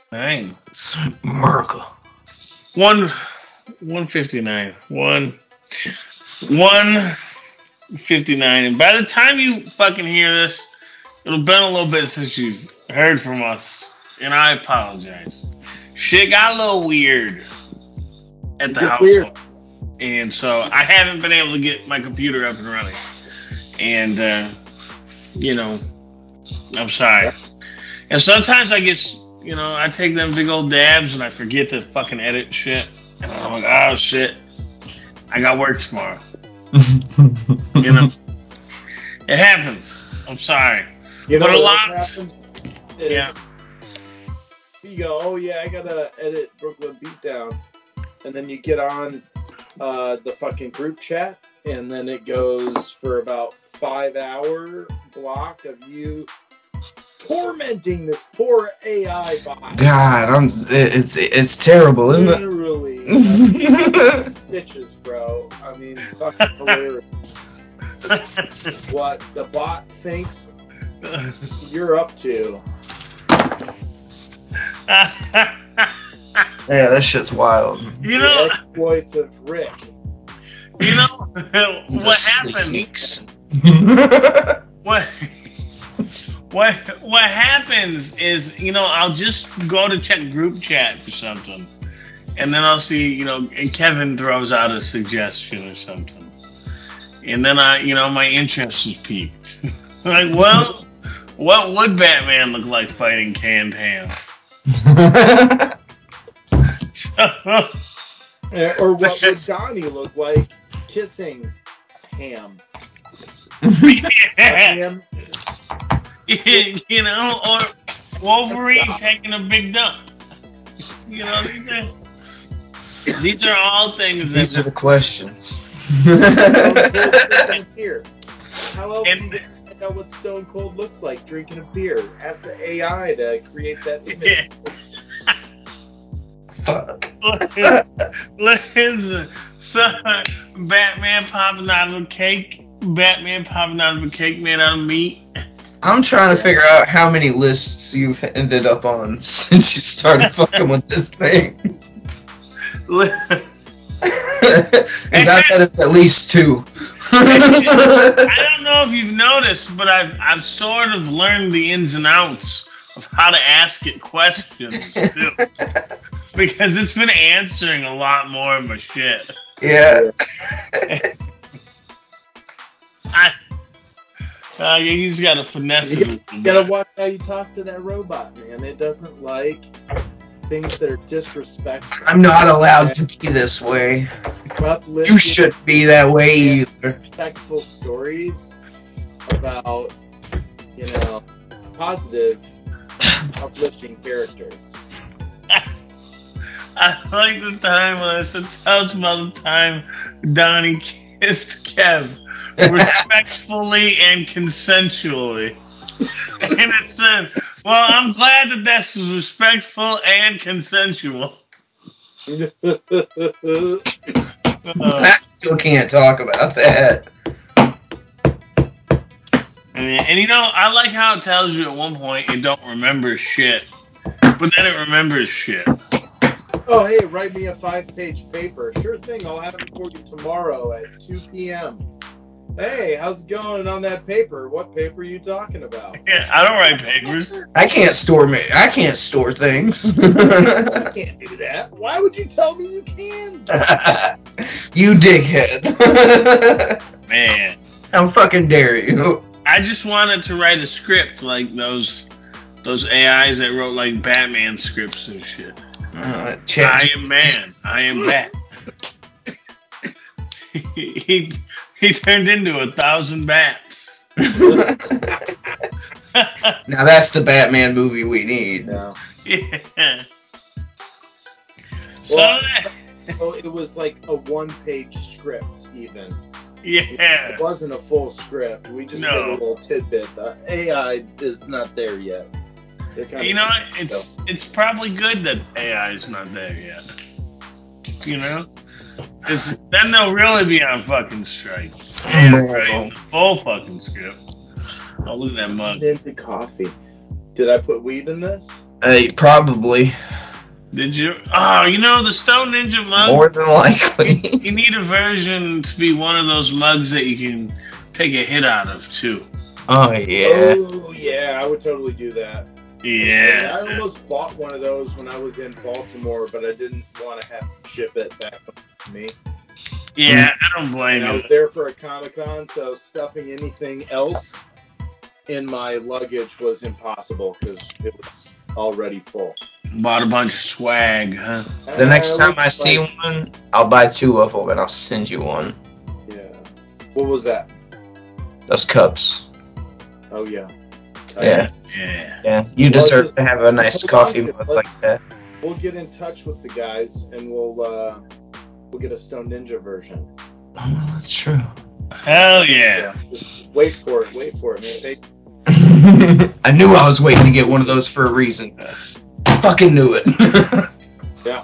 Dang. America. 159. 159. And by the time you fucking hear this, it'll been a little bit since you've heard from us. And I apologize. Shit got a little weird at You the get weird. household. And so I haven't been able to get my computer up and running. And, I'm sorry. And sometimes I take them big old dabs and I forget to fucking edit shit. And I'm like, oh shit, I got work tomorrow. You know, it happens. I'm sorry. You know But a what lot, else happens is yeah. you go, oh yeah, I gotta edit Brooklyn Beatdown, and then you get on the fucking group chat, and then it goes for about 5 hour block of you tormenting this poor AI bot. God, it's terrible, isn't it? Literally, bitches, bro. I mean, fucking hilarious. What the bot thinks you're up to. Yeah, that shit's wild. You The know, exploits of Rick. what happens? Sneaks. What happens is, I'll just go to check group chat for something, and then I'll see, and Kevin throws out a suggestion or something, and then my interest is piqued. Like, well, what would Batman look like fighting canned ham? Or what would Donnie look like kissing ham? Ham? Or Wolverine taking a big dump. These are all things These are the questions. Here. How else are you going to find out what Stone Cold looks like drinking a beer? Ask the AI to create that image. Fuck. Listen, so Batman popping out of a cake made out of meat. I'm trying to figure out how many lists you've ended up on since you started fucking with this thing. Because I bet it's at least 2. I don't know if you've noticed, but I've sort of learned the ins and outs of how to ask it questions too. Because it's been answering a lot more of my shit. Yeah. You just gotta finesse it. You gotta watch how you talk to that robot, man. It doesn't like things that are disrespectful. I'm not allowed to be this way. You shouldn't be that way either. Respectful stories about, positive, uplifting characters. I like the time when I said, tell us about the time Donnie kissed Kev respectfully and consensually. And it said, well, I'm glad that this was respectful and consensual. I still can't talk about that. And I like how it tells you at one point it don't remember shit, but then it remembers shit. Oh, hey, write me a 5-page paper. Sure thing, I'll have it for you tomorrow at 2 p.m. Hey, how's it going on that paper? What paper are you talking about? Yeah, I don't write papers. I can't store things. You can't do that. Why would you tell me you can? You dickhead. Man. How fucking dare you? I just wanted to write a script like those AIs that wrote like Batman scripts and shit. I am man. I am Bat. he turned into 1,000 bats. Now that's the Batman movie we need. No. Yeah. Well, it was like a 1-page script, even. Yeah. It wasn't a full script. We just did a little tidbit. The AI is not there yet. It's probably good that AI is not there yet. Because then they'll really be on fucking strike. Right? Full fucking script. Oh, look at that mug. Into coffee. Did I put weed in this? Probably. Did you? Oh, you know the Stone Ninja mug. More than likely. You need a version to be one of those mugs that you can take a hit out of too. Oh yeah. Oh yeah, I would totally do that. Yeah. I almost bought one of those when I was in Baltimore, but I didn't want to have to ship it back to me. Yeah, I don't blame And I you. was there for a Comic-Con, so stuffing anything else in my luggage was impossible because it was already full. Bought a bunch of swag, huh? The next time I see one, I'll buy 2 of them and I'll send you one. Yeah. What was that? Those cups. Oh yeah. Yeah. Yeah. You deserve to have a nice coffee mug like that. We'll get in touch with the guys and we'll get a Stone Ninja version. Oh, that's true. Hell yeah. Just wait for it, man. I knew I was waiting to get one of those for a reason. Fucking knew it. Yeah.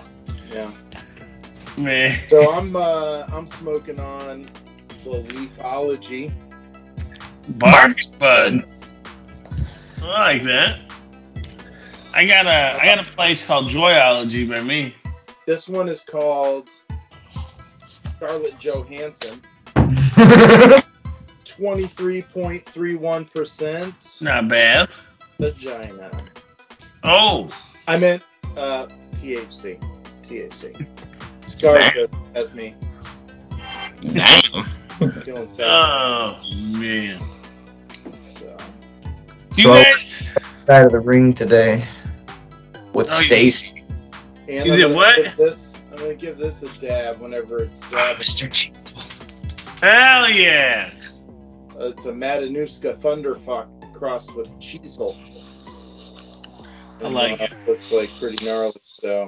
Man. So I'm smoking on the Leafology Bark buds. I like that. I got a place called Joyology by me. This one is called Scarlett Johansson. 23.31%. Not bad. Vagina. Oh. I meant THC. Scarlett as me. Damn. Feeling sexy. Oh man. So You guys side of the ring today with Stacy. And you did what? I'm gonna give this a dab whenever it's dabbing. Mr. Cheese. Hell yeah. It's a Matanuska Thunderfuck crossed with Cheezel. I like it. Looks like pretty gnarly. So,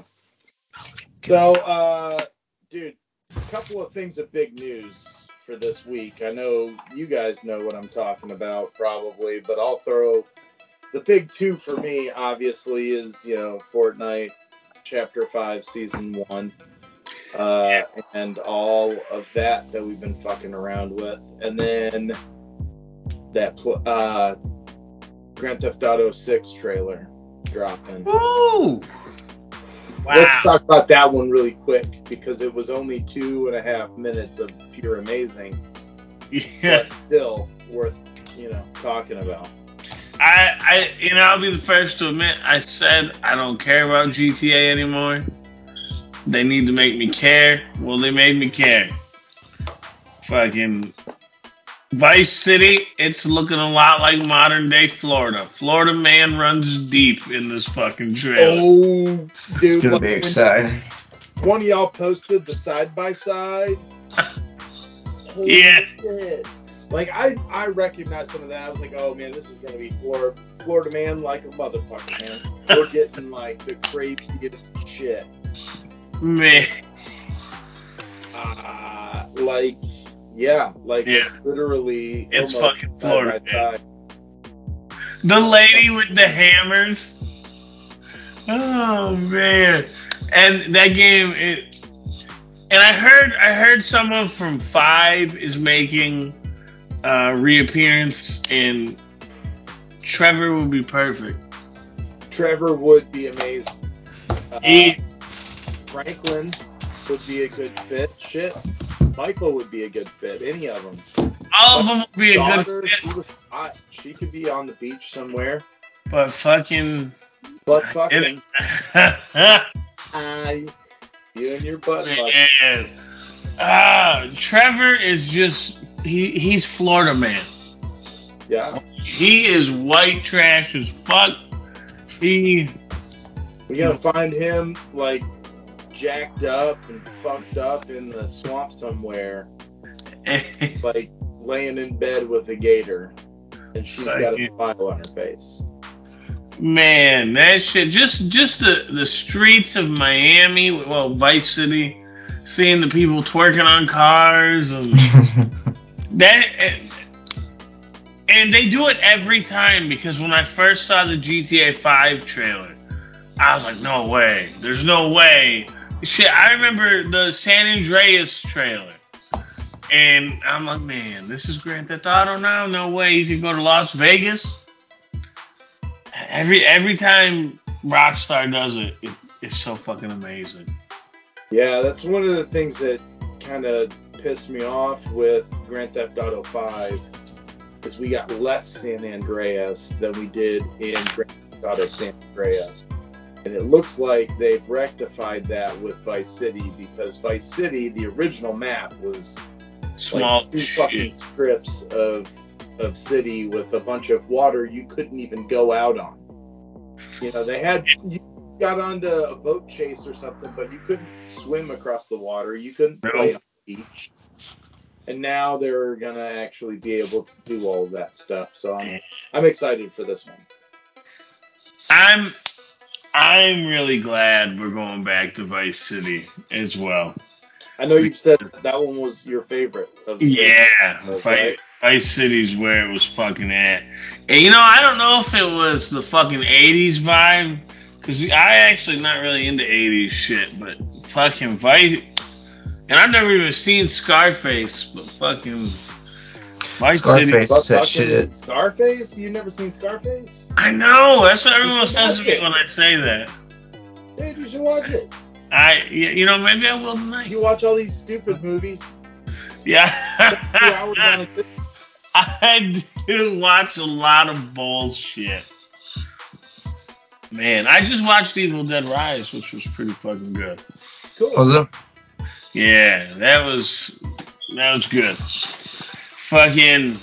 dude, a couple of things of big news for this week. I know you guys know what I'm talking about probably, but I'll throw the big 2 for me. Obviously, is Fortnite Chapter 5 Season 1. And all of that we've been fucking around with. And then that Grand Theft Auto 6 trailer dropping. Woo! Wow. Let's talk about that one really quick because it was only 2.5 minutes of pure amazing. Yeah. But still worth, talking about. I'll be the first to admit, I said I don't care about GTA anymore. They need to make me care. Well, they made me care. Fucking Vice City, it's looking a lot like modern day Florida. Florida man runs deep in this fucking trailer. Oh, dude. It's gonna be exciting. One of y'all posted the side-by-side. Holy shit. Like, I recognized some of that. I was like, oh, man, this is going to be Florida man like a motherfucker, man. We're getting, like, the craziest shit. Man. It's literally it's fucking Florida, man. The lady with the hammers. Oh, man. And that game, and I heard someone from 5 is making reappearance, and Trevor would be perfect. Trevor would be amazing. Franklin would be a good fit. Shit, Michael would be a good fit. Any of them. All of them would be a good fit. She was hot. She could be on the beach somewhere. But fucking. You and your butt. Trevor is just he's Florida man. Yeah. He is white trash as fuck. We gotta find him like jacked up and fucked up in the swamp somewhere, like laying in bed with a gator, and she's got a smile on her face. Man, that shit. Just the streets of Miami, well, Vice City, seeing the people twerking on cars and that. And they do it every time because when I first saw the GTA 5 trailer, I was like, no way. There's no way. Shit, I remember the San Andreas trailer. And I'm like, man, this is Grand Theft Auto now? No way you can go to Las Vegas? Every time Rockstar does it, it's so fucking amazing. Yeah, that's one of the things that kind of pissed me off with Grand Theft Auto 5 is we got less San Andreas than we did in Grand Theft Auto San Andreas. And it looks like they've rectified that with Vice City, because Vice City, the original map, was Small like 2 fucking strips of city with a bunch of water you couldn't even go out on. You know, you got onto a boat chase or something, but you couldn't swim across the water. You couldn't play on the beach. And now they're gonna actually be able to do all of that stuff. So I'm excited for this one. I'm really glad we're going back to Vice City as well. I know you've said that one was your favorite. Vice City's where it was fucking at. And you know, I don't know if it was the fucking 80s vibe, because I actually not really into 80s shit, but fucking Vice. And I've never even seen Scarface, but fucking Vice Scarface City. said shit. Scarface? You never seen Scarface? I know. That's what everyone says to me when I say that. Dude, you should watch it. Maybe I will tonight. You watch all these stupid movies. Yeah. 2 hours on a good. I do watch a lot of bullshit. Man, I just watched Evil Dead Rise, which was pretty fucking good. Cool. Was it? Yeah, that was good. Fucking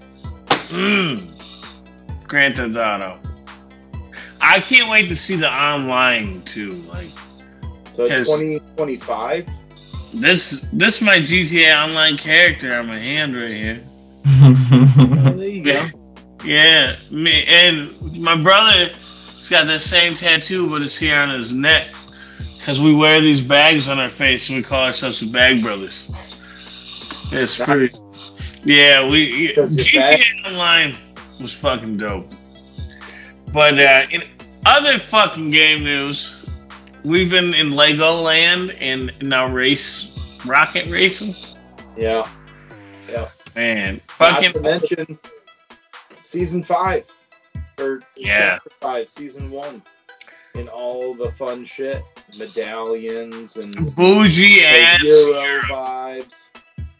Grand Theft Auto. I can't wait to see the online too. Like, so 2025. This my GTA Online character on my hand right here. Oh, there you go. Yeah, me and my brother's got that same tattoo, but it's here on his neck. Because we wear these bags on our face and we call ourselves the Bag Brothers. It's pretty. Yeah, GTA Online was fucking dope. But in other fucking game news, we've been in Legoland and now rocket racing. Yeah. Man, not to mention season 5 or chapter 5, season 1, and all the fun shit, medallions and bougie ass Euro vibes.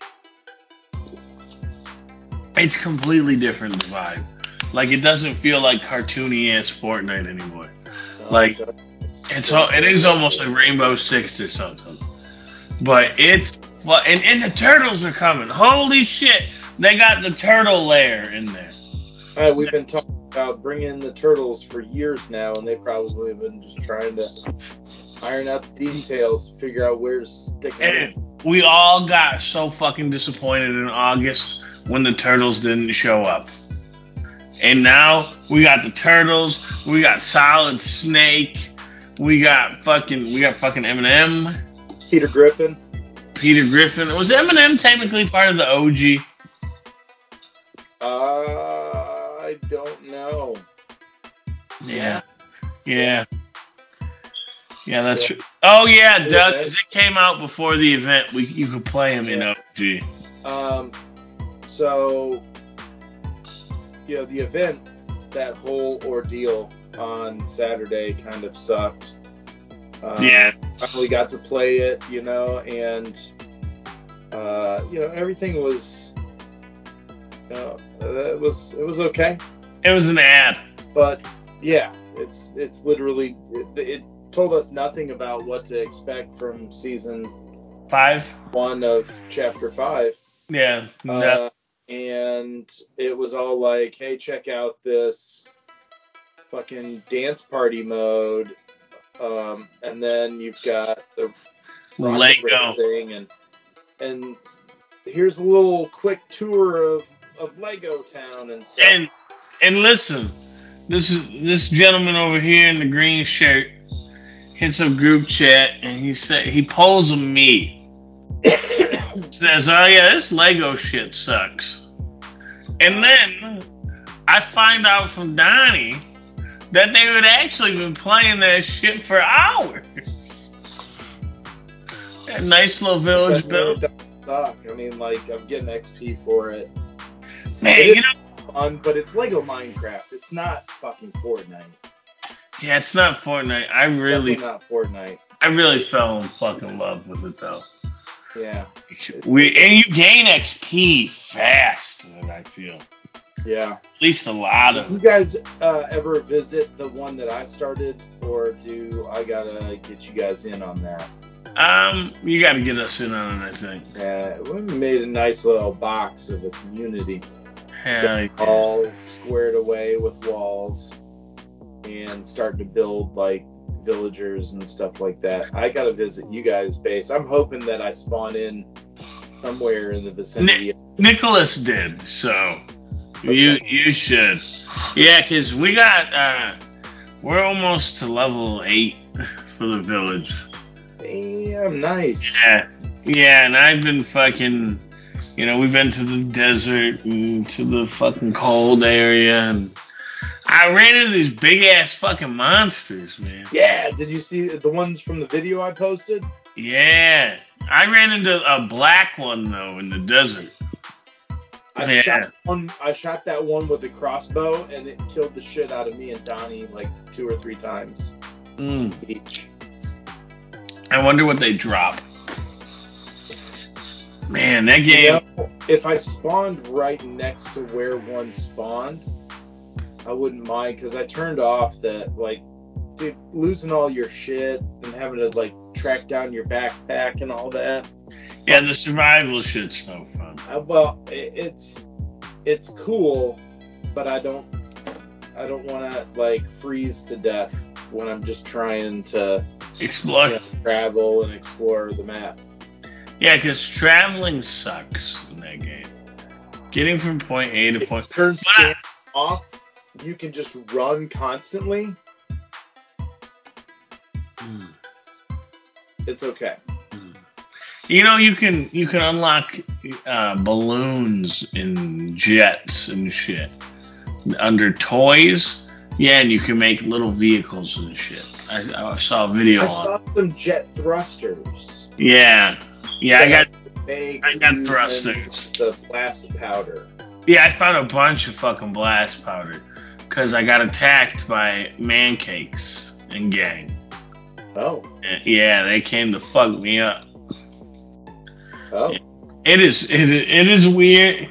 It's completely different vibe. Like, it doesn't feel like cartoony ass Fortnite anymore. Like, it is almost like Rainbow Six or something. But it's and the turtles are coming. Holy shit! They got the turtle lair in there. All right, we've been talking about bringing the turtles for years now, and they probably have been just trying to iron out the details, figure out where to stick it in. We all got so fucking disappointed in August when the turtles didn't show up. And now we got the turtles, we got Solid Snake, we got fucking Eminem. Peter Griffin. Was Eminem technically part of the OG? I don't know. Yeah, that's true. Oh yeah, Doug, because it came out before the event. You could play him in OG. So, the event, that whole ordeal on Saturday kind of sucked. I finally got to play it, and everything was, it was okay. It was an ad, but yeah, it's literally it told us nothing about what to expect from season 1 of chapter 5. Yeah. And it was all like, hey, check out this fucking dance party mode. And then you've got the Lego thing, and here's a little quick tour of Lego Town and stuff. And listen, this gentleman over here in the green shirt hits a group chat and he pulls a me. Says, oh yeah, this Lego shit sucks. And then I find out from Donnie that they would actually been playing that shit for hours. That nice little village built. I mean, like, I'm getting XP for it. Man, fun, but it's Lego Minecraft. It's not fucking Fortnite. Yeah, it's not Fortnite. Definitely not Fortnite. I really fell in fucking love with it though. Yeah. And you gain XP fast, I feel. Yeah. At least a lot Did of. you guys ever visit the one that I started, or do I gotta get you guys in on that? You got to get us in on it, I think. Yeah, we made a nice little box of a community. Hell yeah. All squared away with walls and starting to build like villagers and stuff like that. I gotta visit you guys' base. I'm hoping that I spawn in somewhere in the vicinity. Nicholas did, so you should. Yeah, because we're almost to level 8 for the village. Damn, nice. Yeah, and I've been fucking, we've been to the desert and to the fucking cold area, and I ran into these big ass fucking monsters, man. Yeah, did you see the ones from the video I posted? Yeah, I ran into a black one though in the desert. I shot that one with a crossbow, and it killed the shit out of me and Donnie like 2 or 3 times each. I wonder what they drop. Man, that game. If I spawned right next to where one spawned, I wouldn't mind, because I turned off that, like, dude, losing all your shit and having to like track down your backpack and all that. Yeah, the survival shit's no fun. Well, it's cool, but I don't want to like freeze to death when I'm just trying to explore, travel and explore the map. Yeah, because traveling sucks in that game. Getting from point A to point. Turn scan off. You can just run constantly. It's okay. You can unlock balloons and jets and shit under toys. Yeah, and you can make little vehicles and shit. I saw a video. I saw some jet thrusters. Yeah, I got thrusters. The blast powder. Yeah, I found a bunch of fucking blast powder because I got attacked by mancakes and gang. Oh. Yeah, they came to fuck me up. Oh. It is weird.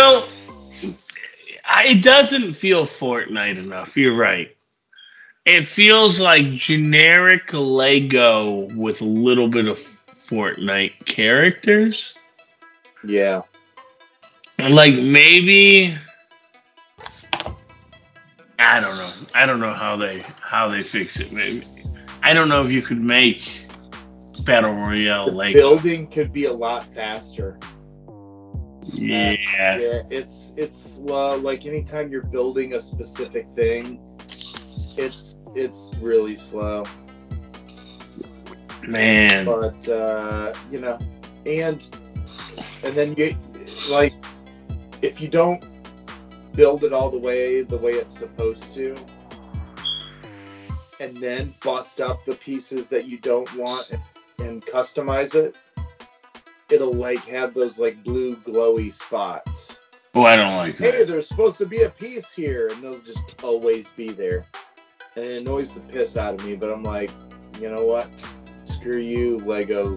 It doesn't feel Fortnite enough. You're right. It feels like generic Lego with a little bit of Fortnite characters. Yeah. Like maybe I don't know. I don't know how they fix it. Maybe I don't know if you could make Battle Royale Lego. Building could be a lot faster. Yeah. It's slow. Like anytime you're building a specific thing, it's really slow. Man. But and then you like if you don't build it all the way it's supposed to, and then bust up the pieces that you don't want and customize it, it'll like have those like blue glowy spots. Oh, I don't like that. Hey, there's supposed to be a piece here, and they'll just always be there. And it annoys the piss out of me, but I'm like, you know what? Screw you, Lego.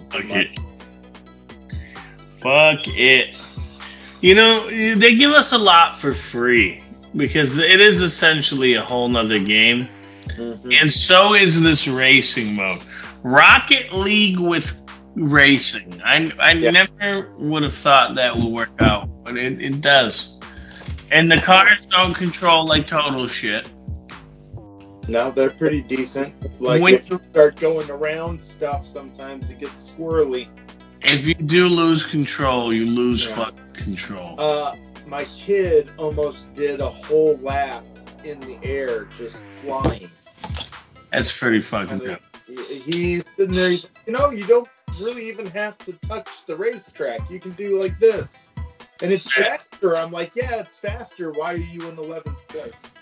Fuck it. They give us a lot for free because it is essentially a whole nother game. Mm-hmm. And so is this racing mode. Rocket League with racing. I never would have thought that would work out, but it does. And the cars don't control like total shit. No, they're pretty decent. Like if you start going around stuff, sometimes it gets squirrely. If you do lose control, you lose fucking control. My kid almost did a whole lap in the air, just flying. That's pretty fucking good. He's sitting there. He's you don't really even have to touch the racetrack. You can do like this, and it's faster. I'm like, yeah, it's faster. Why are you in 11th place?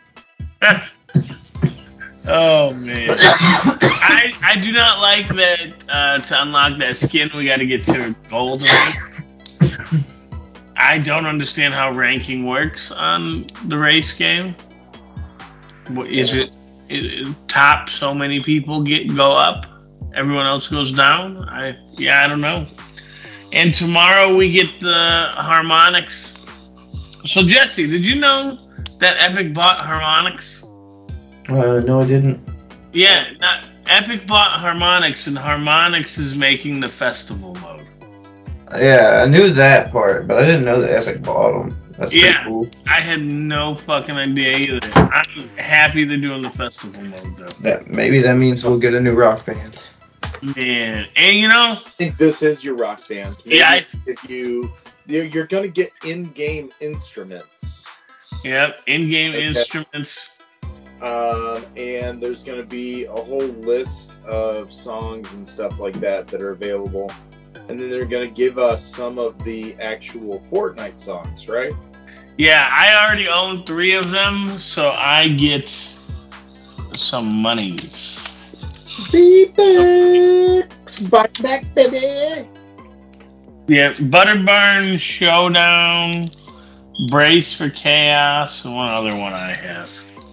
Oh man, I do not like that. To unlock that skin, we got to get to gold. I don't understand how ranking works on the race game. What is it? top so many people go up, everyone else goes down. I don't know. And tomorrow we get the Harmonix. So Jesse, did you know that Epic bought Harmonix? No, I didn't. Yeah, Epic bought Harmonix, and Harmonix is making the festival mode. Yeah, I knew that part, but I didn't know that Epic bought them. That's pretty cool. I had no fucking idea either. I'm happy they're doing the festival mode though. Maybe that means we'll get a new rock band. Man, and I think this is your rock band. Maybe yeah, if you're gonna get in-game instruments. Yep, in-game instruments. And there's going to be a whole list of songs and stuff like that are available. And then they're going to give us some of the actual Fortnite songs, right? Yeah, I already own 3 of them, so I get some monies. B-Bucks! Back, baby! Yeah, Butterburn, Showdown, Brace for Chaos, and one other one I have.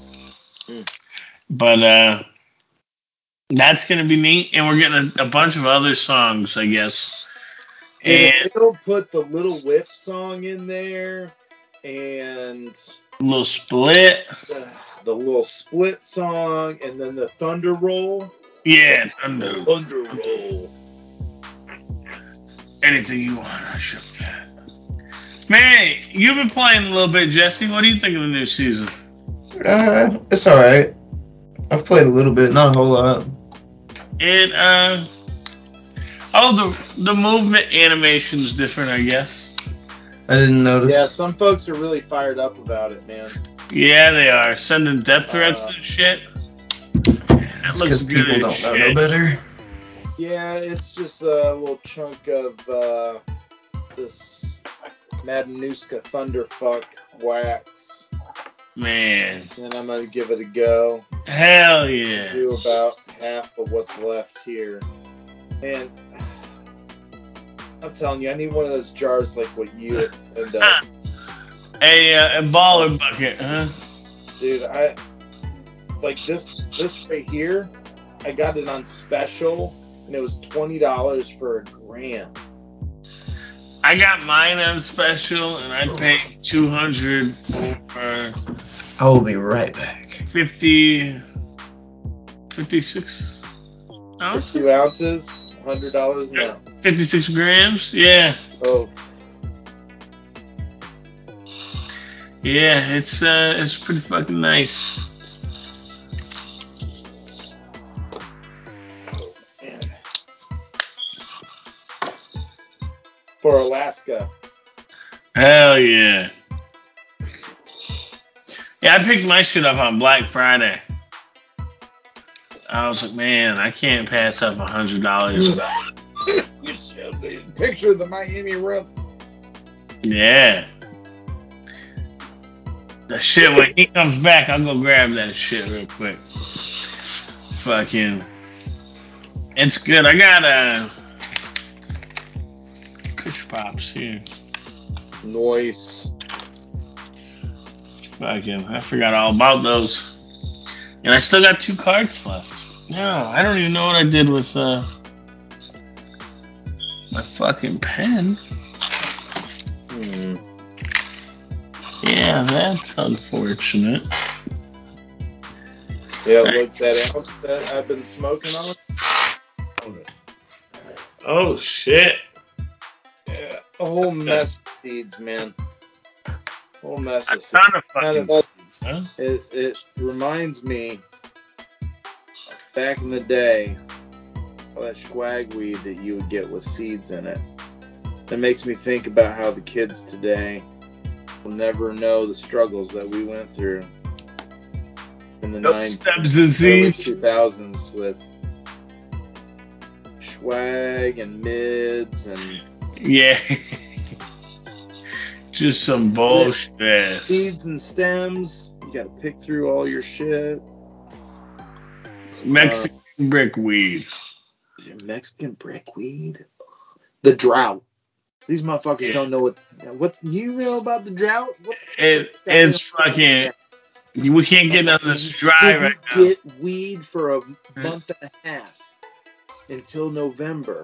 But that's gonna be neat, and we're getting a bunch of other songs, I guess. Dude, if they don't put the Little Whip song in there, and Little Split, the Little Split song, and then the Thunder Roll. Yeah, Thunder Roll. Anything you want, I should. Man, you've been playing a little bit, Jesse. What do you think of the new season? It's alright. I've played a little bit, not a whole lot. The movement animation's different, I guess. I didn't notice. Yeah, some folks are really fired up about it, man. Yeah, they are sending death threats and shit. That looks good. People don't know no better. Yeah, it's just a little chunk of this Madanuska Thunderfuck wax. Man. And I'm gonna give it a go. Hell yeah. Do about half of what's left here. Man, I'm telling you, I need one of those jars like what you and a baller bucket, huh? Dude, I like this right here. I got it on special, and it was $20 for a gram. I got mine on special, and I paid $200 for. I will be right back. 56 ounces. 2 ounces, $100 now. 56 grams, yeah. Oh. Yeah, it's pretty fucking nice. Oh man. For Alaska. Hell yeah. Yeah, I picked my shit up on Black Friday. I was like, man, I can't pass up $100. Picture the Miami Ritz. Yeah. The shit, when he comes back, I'll go grab that shit real quick. Fucking. It's good. I got Kush Pops here. Nice. Fucking, I forgot all about those. And I still got 2 cards left. No, I don't even know what I did with my fucking pen. Yeah, that's unfortunate. Yeah, look, that ounce that I've been smoking on. Oh, shit. Yeah, a whole mess of seeds, man. A whole mess of seeds. It reminds me back in the day, all that swag weed that you would get with seeds in it. It makes me think about how the kids today will never know the struggles that we went through in the 90s, early 2000s with swag and mids and yeah, just some bullshit. Seeds and stems. You got to pick through all your shit. Mexican brickweed. Mexican brickweed. The drought. These motherfuckers don't know what you know about the drought. It's fucking. We can't get none of this dry right now. Get weed for a month and a half until November.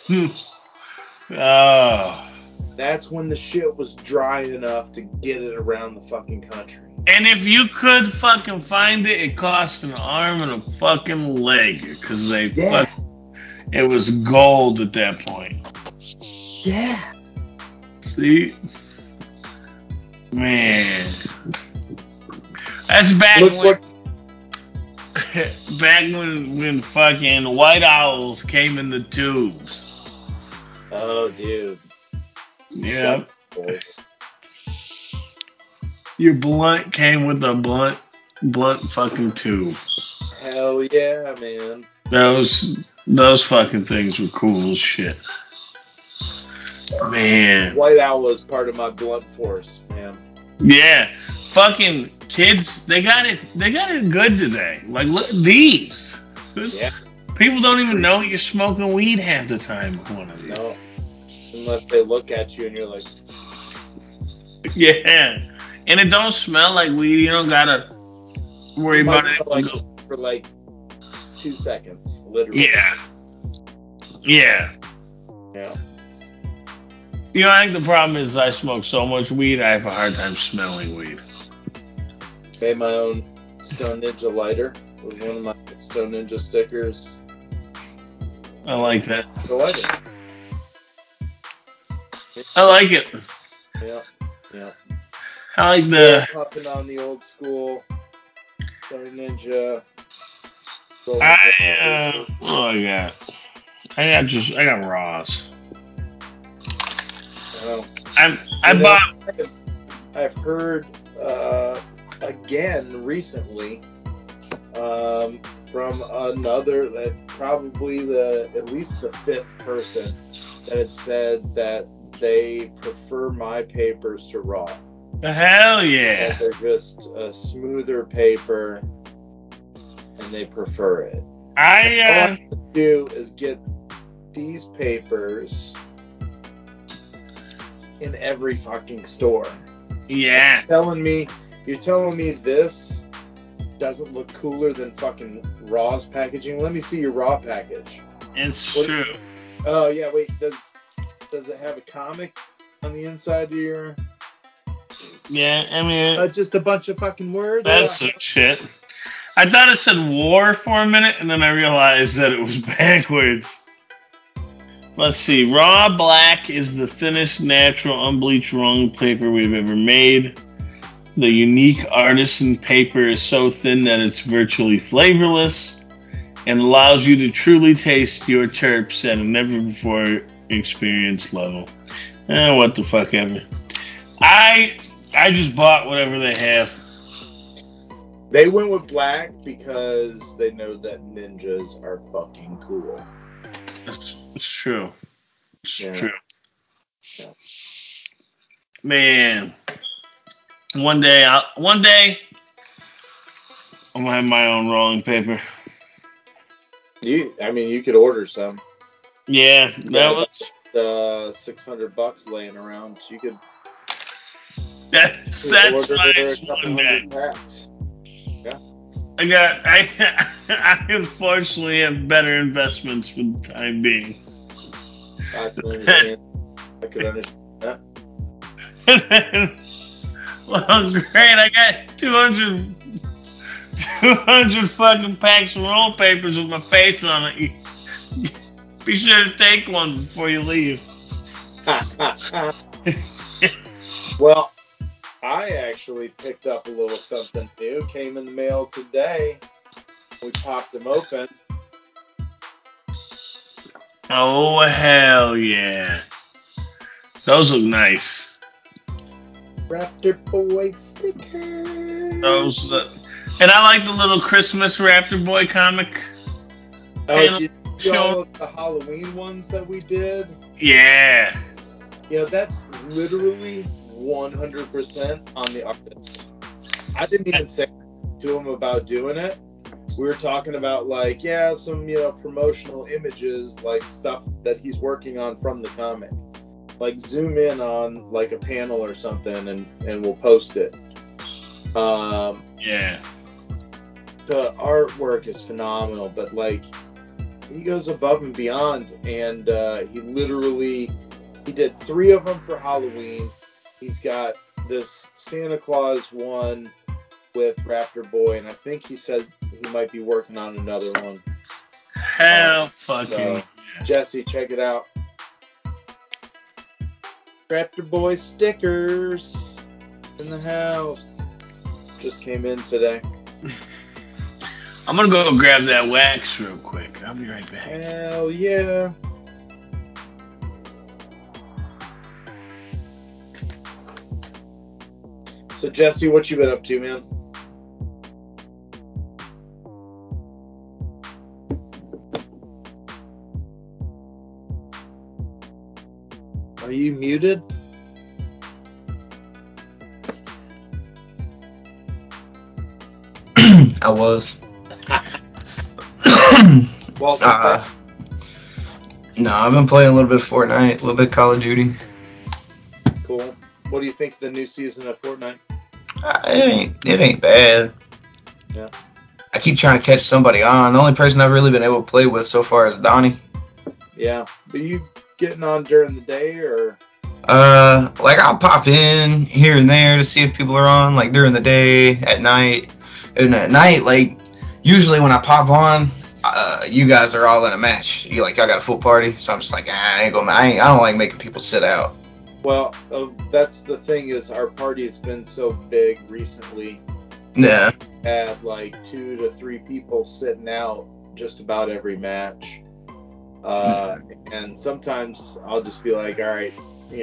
Oh. That's when the shit was dry enough to get it around the fucking country. And if you could fucking find it, it cost an arm and a fucking leg because it was gold at that point. Yeah. See, man, that's back when fucking White Owls came in the tubes. Oh, dude. Yeah. Your blunt came with a blunt fucking tube. Hell yeah, man. Those fucking things were cool as shit. Man. White Owl is part of my blunt force, man. Yeah. Fucking kids, they got it good today. Like, look at these. Yeah. People don't even know you're smoking weed half the time with one of these. No. Unless they look at you and you're like... Yeah. And it don't smell like weed. You don't gotta worry about it. For like 2 seconds, literally. Yeah. Yeah. Yeah. You know, I think the problem is I smoke so much weed, I have a hard time smelling weed. Made my own Stone Ninja lighter with one of my Stone Ninja stickers. I like that. The lighter. I like it. Yeah. Yeah. I like the... Puffing on the old school Stone Ninja. I got Raws. I've heard again recently from another, probably at least the fifth person that had said that they prefer my papers to Raw. Hell yeah! That they're just a smoother paper, and they prefer it. All I have to do is get these papers in every fucking store. Yeah. You're telling me this doesn't look cooler than fucking Raw's packaging? Let me see your Raw package. It's true. Oh yeah, wait. Does it have a comic on the inside of your? Yeah, I mean, just a bunch of fucking words. That's some shit. I thought it said war for a minute, and then I realized that it was backwards. Let's see. Raw Black is the thinnest natural unbleached wrong paper we've ever made. The unique artisan paper is so thin that it's virtually flavorless and allows you to truly taste your terps at a never-before experienced level. What the fuck ever. I just bought whatever they have. They went with black because they know that ninjas are fucking cool. It's true. It's true. Yeah. Man, one day I'm gonna have my own rolling paper. You could order some. Yeah, that was $600 laying around. You could. That's order right. a couple hundred packs. Yeah. I unfortunately have better investments for the time being. I can understand. I could understand that. Well, great. I got 200 fucking packs of roll papers with my face on it. Be sure to take one before you leave. Well, I actually picked up a little something new. Came in the mail today. We popped them open. Oh, hell yeah. Those look nice. Raptor Boy stickers. And I like the little Christmas Raptor Boy comic. Oh, did you see all of the Halloween ones that we did? Yeah. That's literally 100% on the artist. I didn't even say to him about doing it. We were talking about some promotional images, like stuff that he's working on from the comic. Like zoom in on like a panel or something and we'll post it. Yeah. The artwork is phenomenal, but like he goes above and beyond, and he did 3 of them for Halloween. He's got this Santa Claus one with Raptor Boy, and I think he said he might be working on another one. Hell fucking. So, Jesse, check it out. Raptor Boy stickers in the house. Just came in today. I'm gonna go grab that wax real quick. I'll be right back. Hell yeah. So Jesse, what you been up to, man? Are you muted? I was. Well, no, I've been playing a little bit of Fortnite, a little bit of Call of Duty. cool. What do you think of the new season of Fortnite? It ain't bad. Yeah. I keep trying to catch somebody on. The only person I've really been able to play with so far is Donnie. Yeah. Are you getting on during the day or? Like I'll pop in here and there to see if people are on, like during the day, at night. And at night, like usually when I pop on, you guys are all in a match. Y'all got a full party, so I'm just like, I don't like making people sit out. Well, that's the thing is our party's been so big recently. Yeah. Had like 2 to 3 people sitting out just about every match. And sometimes I'll just be like, all right,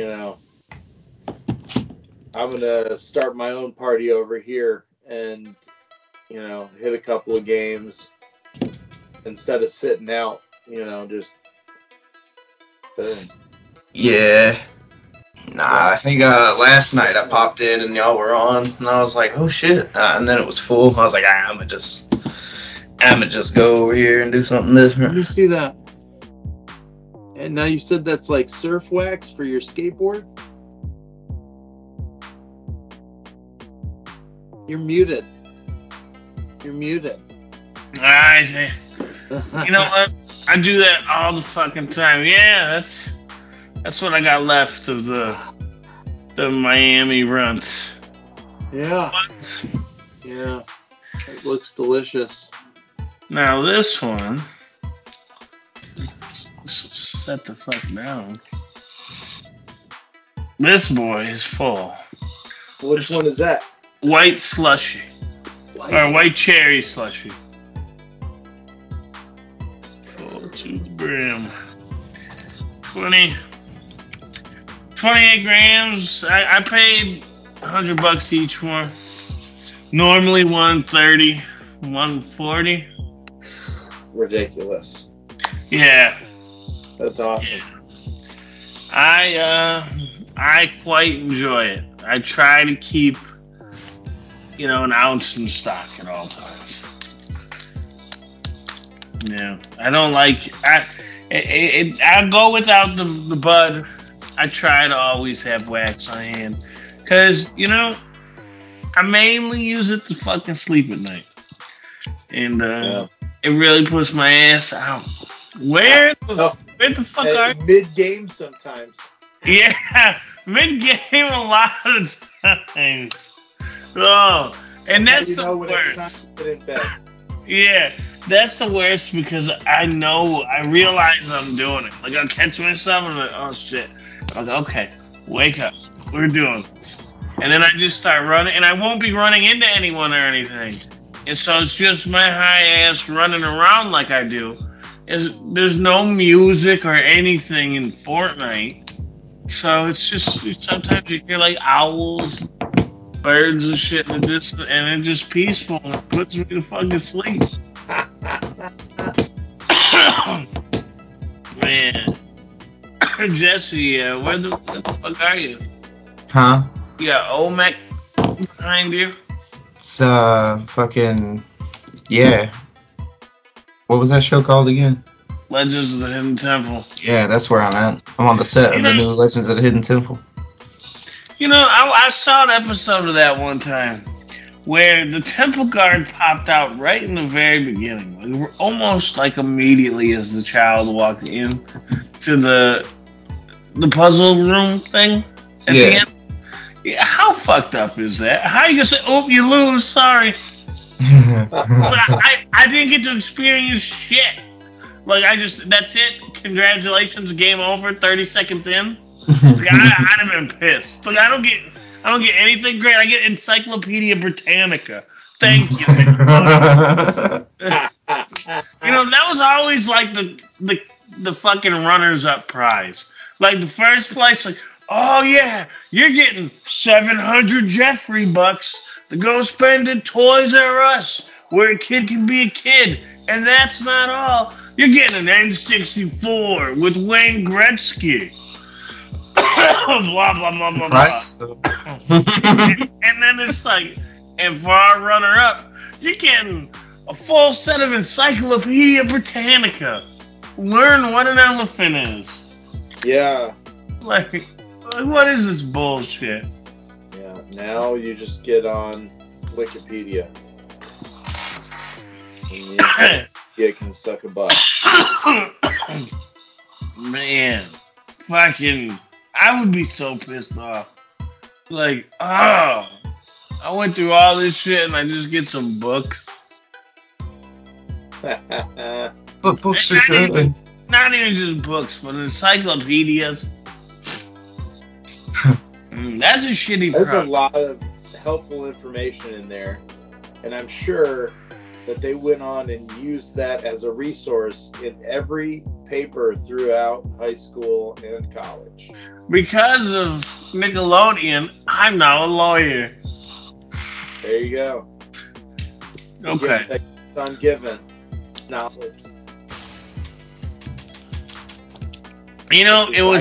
I'm gonna start my own party over here and hit a couple of games instead of sitting out, just boom. Yeah. Nah, I think last night I popped in and y'all were on, and I was like, oh shit, and then it was full. I was like, I'ma just go over here and do something different. Let me see that. And now you said that's like surf wax for your skateboard? You're muted. I see. You know what? I do that all the fucking time. Yeah, that's what I got left of the Miami runs. Yeah. But Yeah. It looks delicious. now this one, set the fuck down. This boy is full. Which one is that? White slushy. Or white cherry slushy. Full to the brim. 28 grams. I paid $100 each one. Normally 130, 140. Ridiculous. Yeah. That's awesome. I quite enjoy it. I try to keep an ounce in stock at all times. Yeah, I don't like I go without the bud. I try to always have wax on hand because I mainly use it to fucking sleep at night, and it really puts my ass out. Where the fuck are you? Mid game sometimes? Yeah, mid game a lot of times. Oh, and that's the worst. It's time to get in bed. Yeah, that's the worst because I realize I'm doing it. Like I'll catch myself and I'm like, oh shit. I'm like, okay, wake up. We're doing this. And then I just start running, and I won't be running into anyone or anything. And so it's just my high ass running around like I do. There's no music or anything in Fortnite. So it's just sometimes you hear like owls, birds and shit in the distance, and it's just peaceful and it puts me to fucking sleep. Man. Jesse, where the fuck are you? Huh? You got Olmec behind you? It's fucking yeah. What was that show called again? Legends of the Hidden Temple. Yeah, that's where I'm at. I'm on the set of the new Legends of the Hidden Temple. I saw an episode of that one time. where the temple guard popped out right in the very beginning, like, almost like immediately as the child walked in to the puzzle room thing at the end. Yeah, how fucked up is that? How you gonna say, "Oh, you lose, sorry"? I didn't get to experience shit. Like, that's it. Congratulations, game over. 30 seconds in. Like, I'd have been pissed. Like, I don't get anything great. I get Encyclopedia Britannica. Thank you. That was always like the fucking runners-up prize. Like, the first place, like, oh yeah, you're getting 700 Jeffrey bucks to go spend at Toys R Us, where a kid can be a kid. And that's not all. You're getting an N64 with Wayne Gretzky. Blah, blah, blah, blah, blah. And then it's like, and for our runner-up, you're getting a full set of Encyclopedia Britannica. Learn what an elephant is. Yeah. Like, what is this bullshit? Yeah, now you just get on Wikipedia. And you can suck a butt. Man, fucking, I would be so pissed off. Like, I went through all this shit and I just get some books. But books are good. Not even just books, but encyclopedias. That's a shitty There's problem. a lot of helpful information in there, and I'm sure that they went on and used that as a resource in every paper throughout high school and college. Because of Nickelodeon, I'm now a lawyer. There you go. Okay. I'm given knowledge. It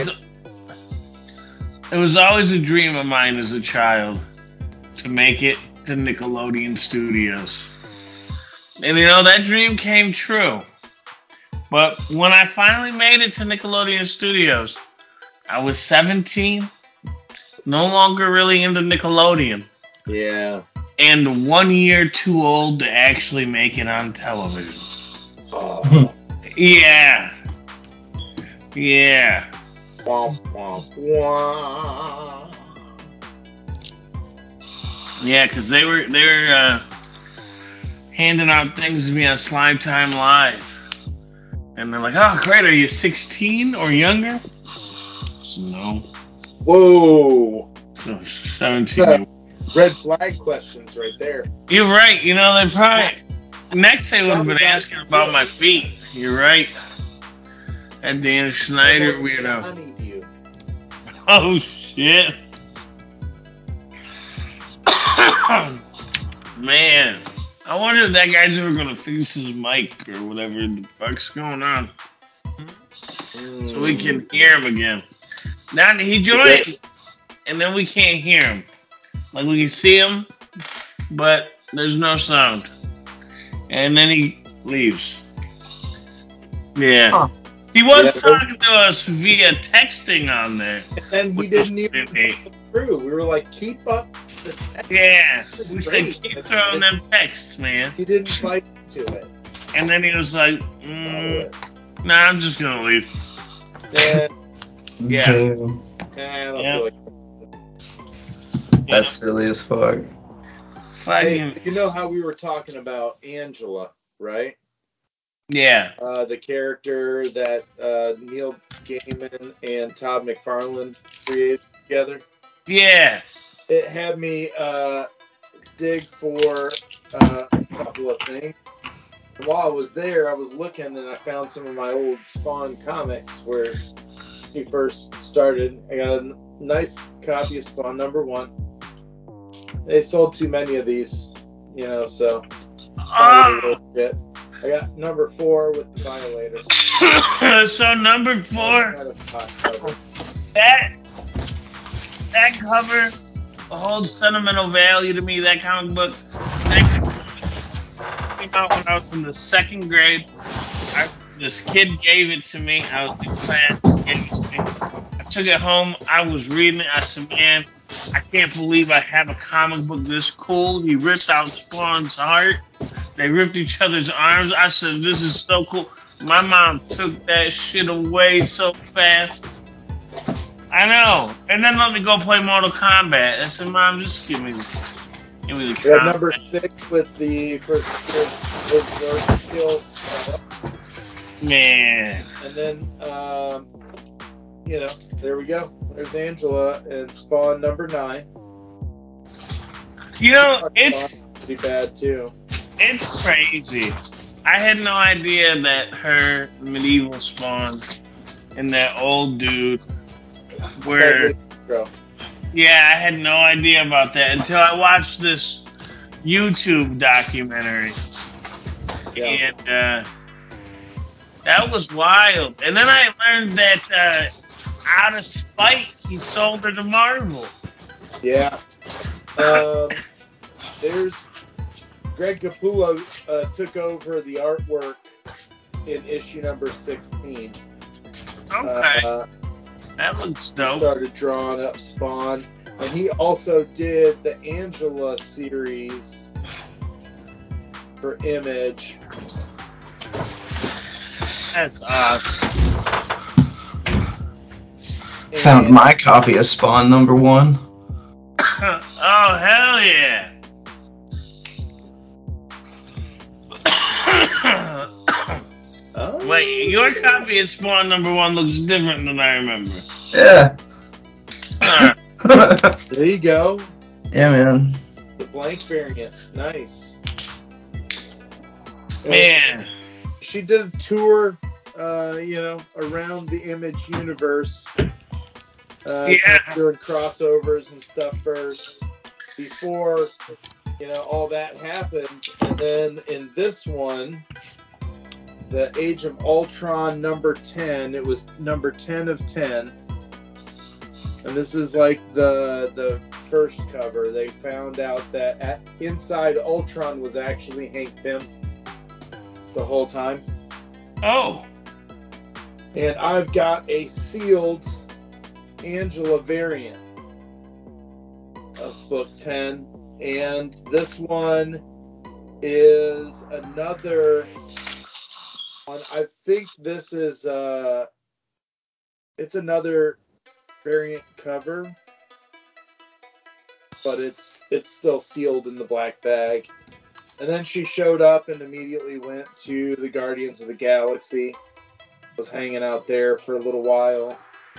was always a dream of mine as a child to make it to Nickelodeon Studios. And that dream came true. But when I finally made it to Nickelodeon Studios, I was 17, no longer really into Nickelodeon. Yeah. And 1 year too old to actually make it on television. Oh. Yeah. Yeah. Womp, womp, womp. Yeah, because they were handing out things to me on Slime Time Live. And they're like, "Oh, great, are you 16 or younger?" No. Whoa. So 17. Red flag questions right there. You're right. They probably... Next they would have been asking about my feet. You're right. That Dan Schneider weirdo. Honeydew. Oh, shit. Man. I wonder if that guy's ever going to fix his mic or whatever the fuck's going on. So we can hear him again. Now he joins, and then we can't hear him. Like, we can see him, but there's no sound. And then he leaves. Yeah. Huh. He was talking to us via texting on there. And he didn't even go through. We were like, keep up the text. Yeah. We said, keep throwing them texts, man. He didn't fight to it. And then he was like, nah, I'm just going to leave. Yeah. I don't feel like That's silly as fuck. Hey, you know how we were talking about Angela, right? Yeah. The character that Neil Gaiman and Todd McFarlane created together? Yeah. It had me dig for a couple of things. And while I was there, I was looking and I found some of my old Spawn comics where he first started. I got a nice copy of Spawn #1. They sold too many of these, so I got #4 with the Violator. So #4, that cover holds sentimental value to me. That comic book came out when I was in the 2nd grade. This kid gave it to me. I was in class. He gave it to me. I took it home. I was reading it. I said, man, I can't believe I have a comic book this cool. He ripped out Spawn's heart. They ripped each other's arms. I said, this is so cool. My mom took that shit away so fast. I know. And then let me go play Mortal Kombat. I said, Mom, just give me the Yeah, comic. number 6 with the first kill. Man. And then, there we go. There's Angela and Spawn number 9. It's pretty bad too. It's crazy. I had no idea that her medieval Spawn and that old dude were. Yeah, I had no idea about that until I watched this YouTube documentary. Yeah. And that was wild. And then I learned that out of spite, he sold her to Marvel. Yeah. There's Greg Capullo took over the artwork in issue number 16. Okay. That looks dope. He started drawing up Spawn. And he also did the Angela series for Image. That's awesome. Found my copy of Spawn number 1. Oh, hell yeah. Wait, your copy of Spawn number 1 looks different than I remember. Yeah. There you go. Yeah, man. The blank variant. Nice. Man. She did a tour, around the Image universe. Doing crossovers and stuff first before, all that happened. And then in this one, the Age of Ultron number 10, it was number 10 of 10. And this is like the first cover. They found out that inside Ultron was actually Hank Pym the whole time. Oh. And I've got a sealed Angela variant of book 10. And this one is another one. I think this is it's another variant cover, but it's still sealed in the black bag. And then she showed up and immediately went to the Guardians of the Galaxy. Was hanging out there for a little while.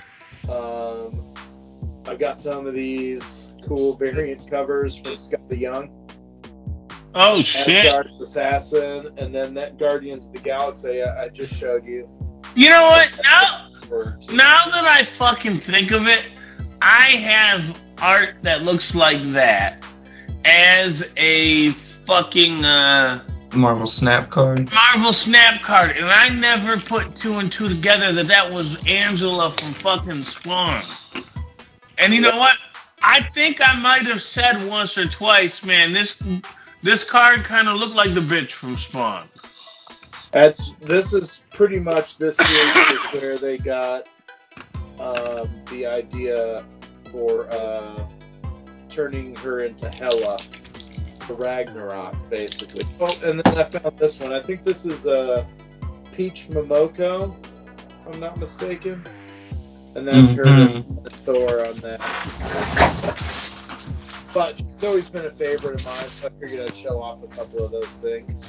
I've got some of these cool variant covers from Scott Young. Oh, shit. Asgard's Assassin, and then that Guardians of the Galaxy I just showed you. You know what? Now that I fucking think of it, I have art that looks like that as a fucking Marvel Snap card. And I never put 2 and 2 together that was Angela from fucking Spawn. And you know what? I think I might have said once or twice, man, this card kind of looked like the bitch from Spawn. This is pretty much this series where they got the idea for turning her into Hela for Ragnarok, basically. Oh, and then I found this one. I think this is Peach Momoko, if I'm not mistaken. And that's her and Thor on that. But she's always been a favorite of mine, so I figured I'd show off a couple of those things.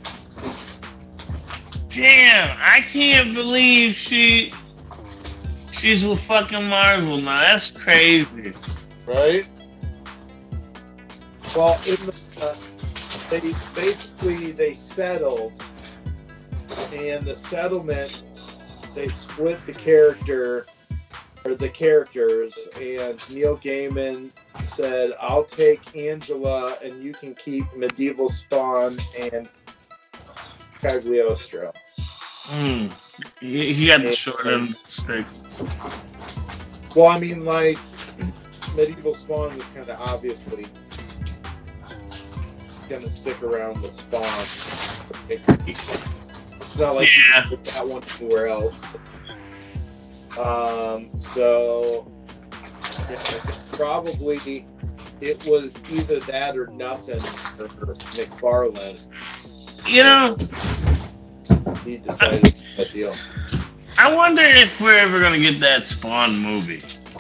Damn, I can't believe she's with fucking Marvel now. That's crazy. Right? Well, they settled, and the settlement, they split the characters, and Neil Gaiman said, I'll take Angela and you can keep Medieval Spawn and Cagliostro. He got the short end of the stick. Well, I mean, like, Medieval Spawn was kind of obviously going to stick around with Spawn. It's not like you can put that one anywhere else. So, yeah, probably it was either that or nothing for McFarlane. You know, He decided that deal. I wonder if we're ever gonna get that Spawn movie.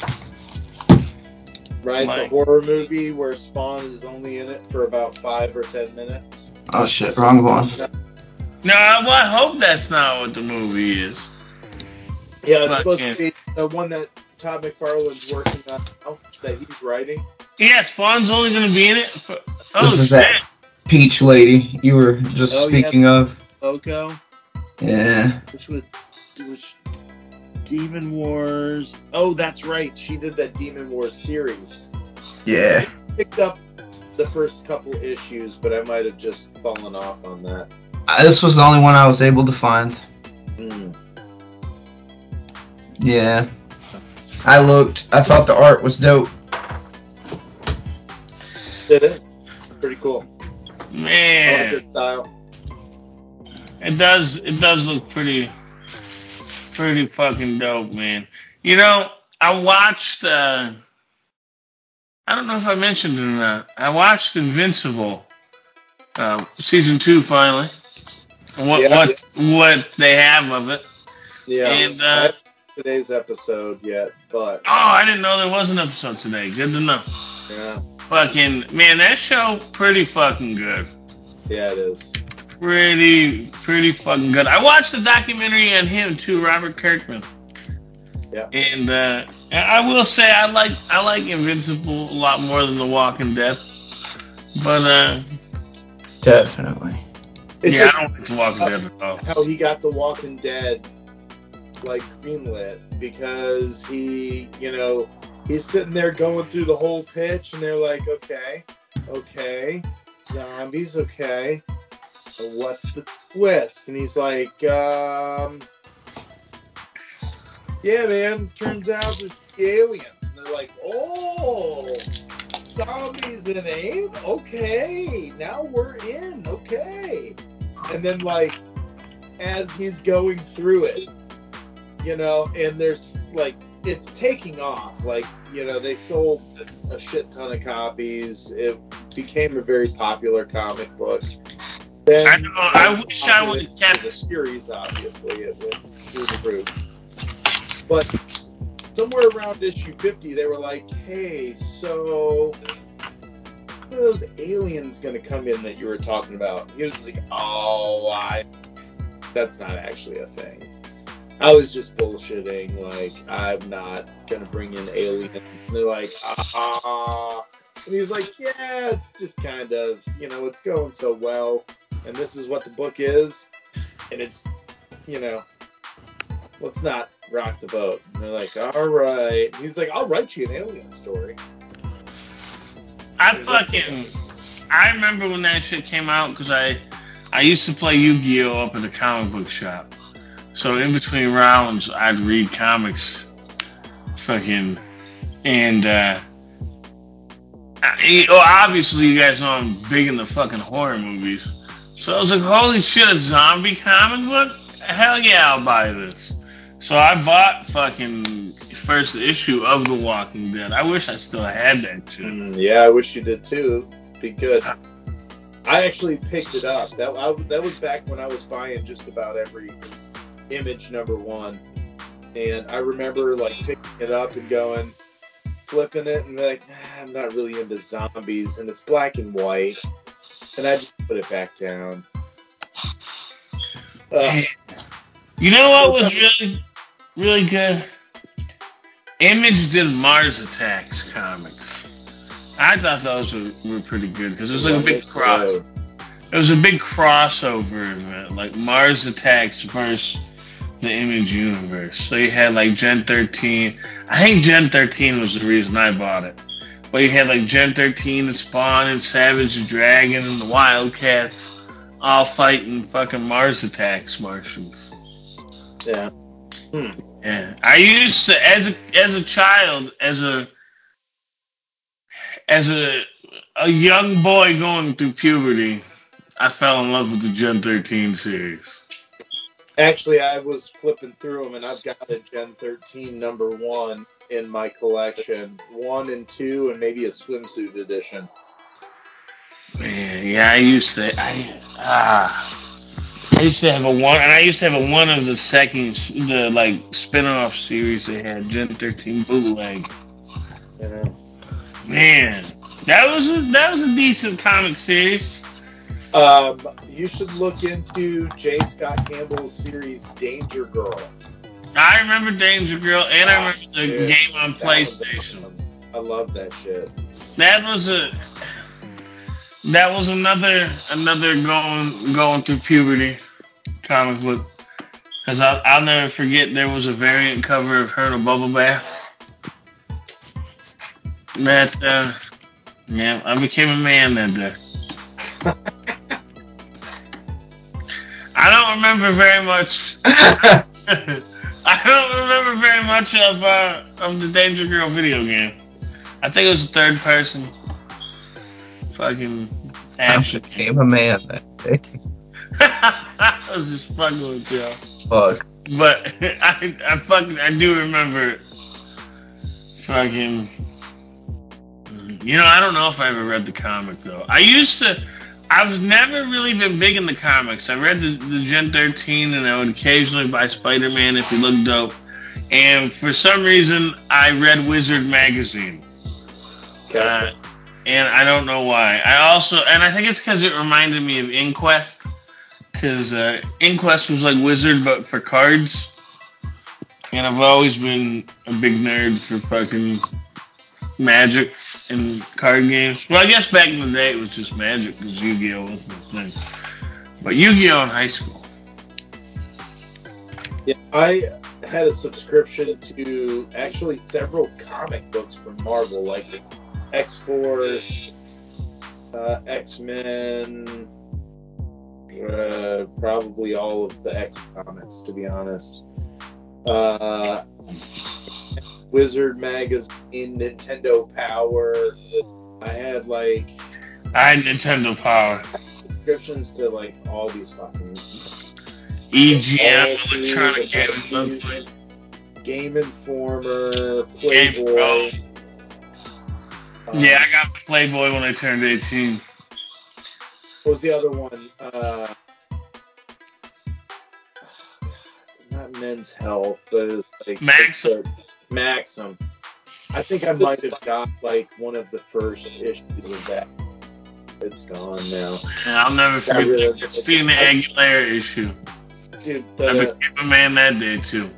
Right, Like- the horror movie where Spawn is only in it for about 5 or 10 minutes. Oh shit, wrong one. No, I hope that's not what the movie is. Yeah, it's But, supposed yeah. to be the one that Todd McFarlane's working on now, that he's writing. Yeah, Spawn's only gonna be in it. Oh This is shit! that Peach lady you were just speaking of. Loco, Yeah. which Demon Wars. Oh, that's right. She did that Demon Wars series. Yeah. Picked up the first couple issues, but I might have just fallen off on that. This was the only one I was able to find. Mm. Yeah. I looked. I thought the art was dope. It is pretty cool. I like Man, her style. it does look pretty fucking dope, man. You know, I watched. I don't know if I mentioned it or not. I watched Invincible, season 2 finally. What they have of it. Yeah. And I haven't seen today's episode yet, but I didn't know there was an episode today. Good to know. yeah, Fucking man, that show pretty fucking good. yeah, it is. Pretty fucking good. I watched the documentary on him too, Robert Kirkman. Yeah. And I will say I like Invincible a lot more than The Walking Dead. But Definitely. It's yeah, just I don't like The Walking Dead at all. how he got The Walking Dead like greenlit because he's sitting there going through the whole pitch and they're like, okay, zombies, okay, what's the twist? And he's like, yeah, man, turns out there's the aliens. And they're like, oh, zombies and ape? Okay, now we're in, okay. And then, like, as he's going through it, and there's, like, it's taking off. Like, they sold a shit ton of copies. It became a very popular comic book. Then, I know. I wish I would have kept the series. Obviously, it went through the roof. But somewhere around issue 50, they were like, "Hey, so when are those aliens gonna come in that you were talking about?" He was just like, "Oh, that's not actually a thing. I was just bullshitting. Like, I'm not gonna bring in aliens." And they're like, and he's like, "Yeah, it's just kind of, it's going so well, and this is what the book is, and it's, let's not rock the boat." And they're like, "All right." And he's like, "I'll write you an alien story." I remember when that shit came out because I used to play Yu-Gi-Oh up at the comic book shop. So in between rounds, I'd read comics, and obviously you guys know I'm big into fucking horror movies. So I was like, holy shit, a zombie comic book? Hell yeah, I'll buy this. So I bought fucking first issue of The Walking Dead. I wish I still had that shit. Yeah, I wish you did too. Be good. I actually picked it up. That was back when I was buying just about every Image #1, and I remember like picking it up and going, flipping it, and like, I'm not really into zombies, and it's black and white, and I just put it back down. You know what was really, really good? Image did Mars Attacks comics. I thought those were pretty good because it was like a big cross. It was a big crossover event, like Mars Attacks versus the Image universe. So you had like Gen 13. I think Gen 13 was the reason I bought it. But you had like Gen 13 and Spawn and Savage Dragon and the Wildcats all fighting fucking Mars Attacks Martians. Yeah. Yeah. I used to as a child, as a young boy going through puberty, I fell in love with the Gen 13 series. Actually, I was flipping through them, and I've got a Gen 13 #1 in my collection. 1 and 2, and maybe a swimsuit edition. Man, yeah, I used to have a one, and I used to have a one of the spin-off series they had, Gen 13 bootleg. Yeah. Man, that was a decent comic series. You should look into J. Scott Campbell's series Danger Girl. I remember Danger Girl, and I remember the game on PlayStation. I love that shit. That was another going through puberty comic book. Because I'll never forget there was a variant cover of her in a bubble bath. That's yeah, I became a man that day. I don't remember very much. I don't remember very much of the Danger Girl video game. I think it was a third person fucking action. I became a man that day. I was just fucking with y'all. Fuck. But I do remember fucking. I don't know if I ever read the comic though. I've never really been big in the comics. I read the Gen 13, and I would occasionally buy Spider-Man if he looked dope. And for some reason, I read Wizard magazine. Okay. And I don't know why. And I think it's because it reminded me of Inquest. Because Inquest was like Wizard, but for cards. And I've always been a big nerd for fucking Magic and card games. Well, I guess back in the day it was just Magic because Yu-Gi-Oh wasn't a thing. But Yu-Gi-Oh in high school. Yeah, I had a subscription to actually several comic books from Marvel, like X-Force, X-Men, probably all of the X comics, to be honest. Wizard magazine, Nintendo Power. I had Nintendo Power. Subscriptions to like all these fucking EGM, Electronic Gaming Monthly, Game Informer, Playboy. Yeah, I got Playboy when I turned 18. What was the other one? Not Men's Health, but it was like Maxim. I think I might have got like one of the first issues of that. It's gone now. Yeah, I'll never forget the Christina Aguilera issue. Dude, I became a man that day too.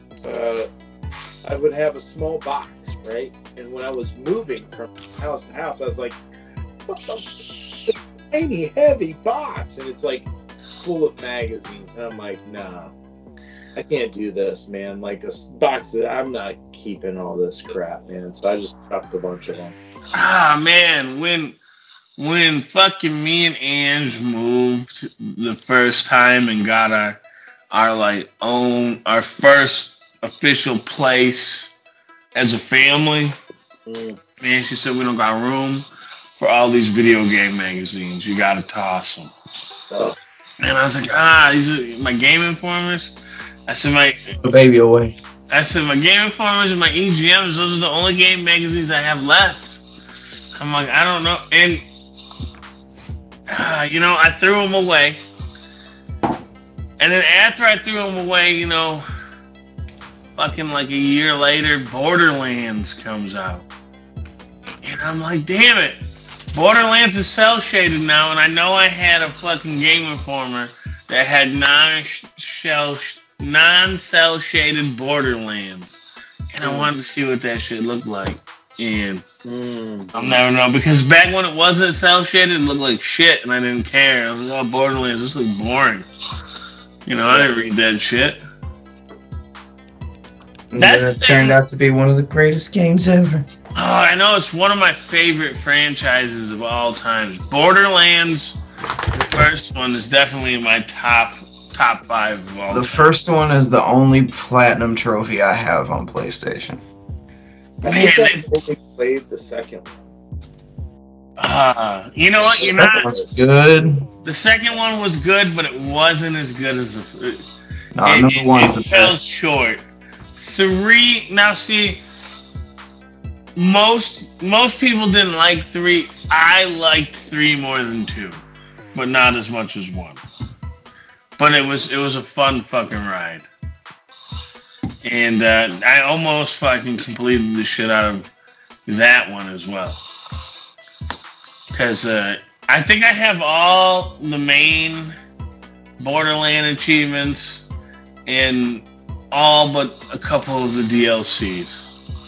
I would have a small box, right? And when I was moving from house to house, I was like, what the tiny, heavy box? And it's like full of magazines. And I'm like, nah, I can't do this, man. Like this box that I'm not keeping all this crap, man. So I just chucked a bunch of them. Ah, man, when fucking me and Ange moved the first time and got our first official place as a family, man, she said we don't got room for all these video game magazines. You gotta toss them. And I was like, these are my Game Informers. I said baby away. I said my Game Informers and my EGMs. Those are the only game magazines I have left. I'm like, I don't know. And I threw them away. And then after I threw them away, fucking like a year later, Borderlands comes out. And I'm like, damn it. Borderlands is cell shaded now, and I know I had a fucking Game Informer that had non-cell shaded Borderlands. And I wanted to see what that shit looked like. And I'll never know, because back when it wasn't cell shaded, it looked like shit, and I didn't care. I was like, oh, Borderlands, this looks boring. I didn't read that shit. That turned out to be one of the greatest games ever. Oh, I know, it's one of my favorite franchises of all time. Borderlands, the first one, is definitely in my top 5 of all time. The first one is the only platinum trophy I have on PlayStation. I think I only played the second one. You know what? Good. The second one was good, but it wasn't as good as No, number one's the It fell best. short. 3, now see, most people didn't like 3. I liked 3 more than 2, but not as much as 1. But it was a fun fucking ride. And I almost fucking completed the shit out of that one as well. Because I think I have all the main Borderland achievements and all but a couple of the DLCs.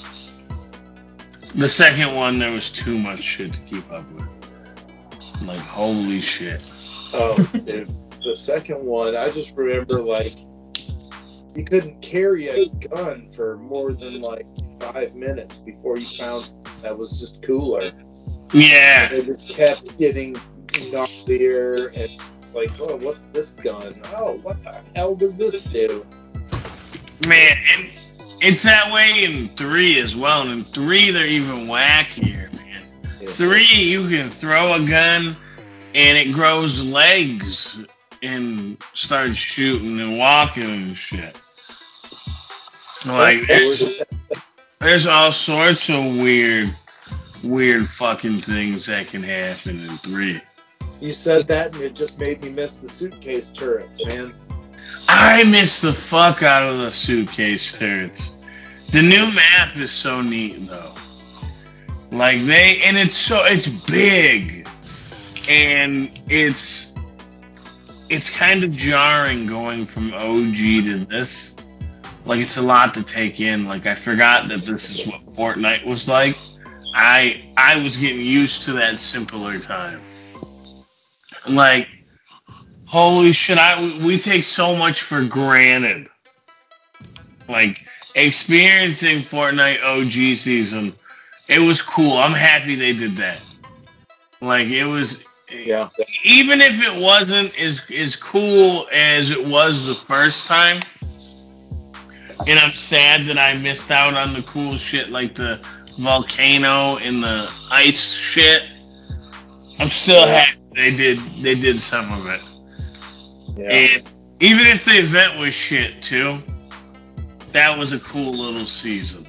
The second one, there was too much shit to keep up with. Like, holy shit. Oh, dude. The second one, I just remember, like, you couldn't carry a gun for more than, like, 5 minutes before you found that was just cooler. Yeah. And it just kept getting gnarlier and, like, oh, what's this gun? Oh, what the hell does this do? Man, and it's that way in 3 as well. And in 3, they're even wackier, man. Yeah. 3, you can throw a gun and it grows legs and starts shooting and walking and shit. Like, there's all sorts of weird fucking things that can happen in 3. You said that and it just made me miss the suitcase turrets, man. I miss the fuck out of the suitcase turrets. The new map is so neat though. Like it's big. And it's kind of jarring going from OG to this. Like, it's a lot to take in. Like, I forgot that this is what Fortnite was like. I was getting used to that simpler time. Like, holy shit, we take so much for granted. Like, experiencing Fortnite OG season, it was cool. I'm happy they did that. Like, it was... Yeah. Even if it wasn't as cool as it was the first time, and I'm sad that I missed out on the cool shit like the volcano and the ice shit, I'm still happy they did some of it. Yeah. And even if the event was shit too, that was a cool little season.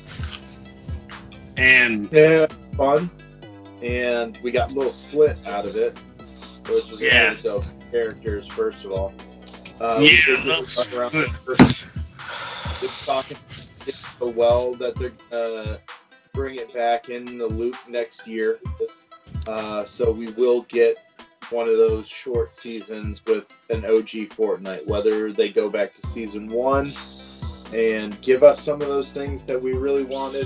And yeah, fun. And we got a little split out of it, which was really dope. Characters, first of all. We did just run around just talking it so well that they're gonna bring it back in the loop next year. So we will get one of those short seasons with an OG Fortnite, whether they go back to season 1 and give us some of those things that we really wanted.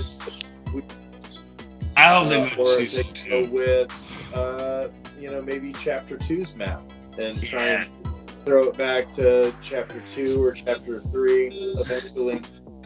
I hope they or if they go with, maybe Chapter 2's map and try and throw it back to Chapter 2 or Chapter 3 eventually.